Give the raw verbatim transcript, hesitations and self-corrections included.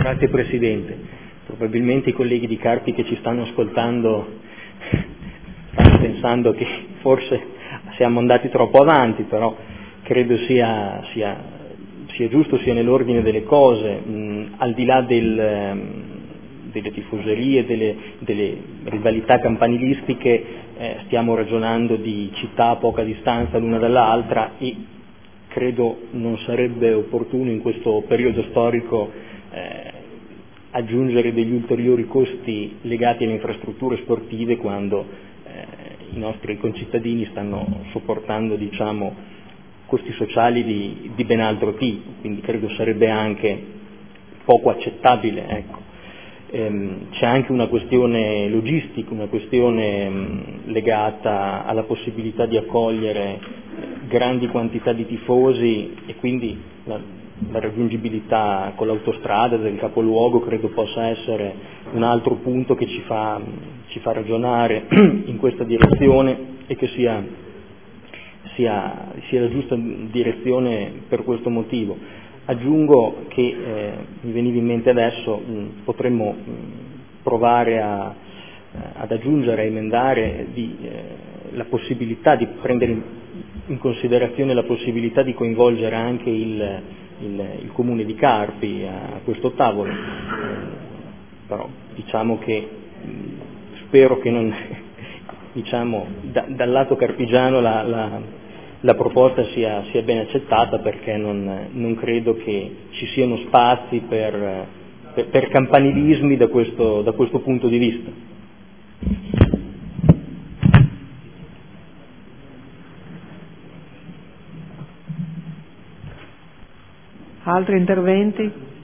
Grazie Presidente. Probabilmente i colleghi di Carpi che ci stanno ascoltando stanno pensando che forse siamo andati troppo avanti, però credo sia, sia, sia giusto, sia nell'ordine delle cose, mh, al di là del, delle tifoserie, delle, delle rivalità campanilistiche, eh, stiamo ragionando di città a poca distanza l'una dall'altra e credo non sarebbe opportuno in questo periodo storico eh, aggiungere degli ulteriori costi legati alle infrastrutture sportive quando eh, i nostri concittadini stanno sopportando, diciamo, costi sociali di, di ben altro tipo, quindi credo sarebbe anche poco accettabile. Ecco. Ehm, c'è anche una questione logistica, una questione mh, legata alla possibilità di accogliere grandi quantità di tifosi e quindi la, la raggiungibilità con l'autostrada del capoluogo credo possa essere un altro punto che ci fa, ci fa ragionare in questa direzione e che sia, sia, sia la giusta direzione per questo motivo. Aggiungo che eh, mi veniva in mente adesso mh, potremmo mh, provare a, ad aggiungere, a emendare di, eh, la possibilità di prendere in, in considerazione la possibilità di coinvolgere anche il, il, il comune di Carpi a questo tavolo, eh, però diciamo che mh, spero che non diciamo da, dal lato carpigiano la, la, la proposta sia, sia ben accettata, perché non, non credo che ci siano spazi per, per, per campanilismi da questo, da questo punto di vista. Altri interventi?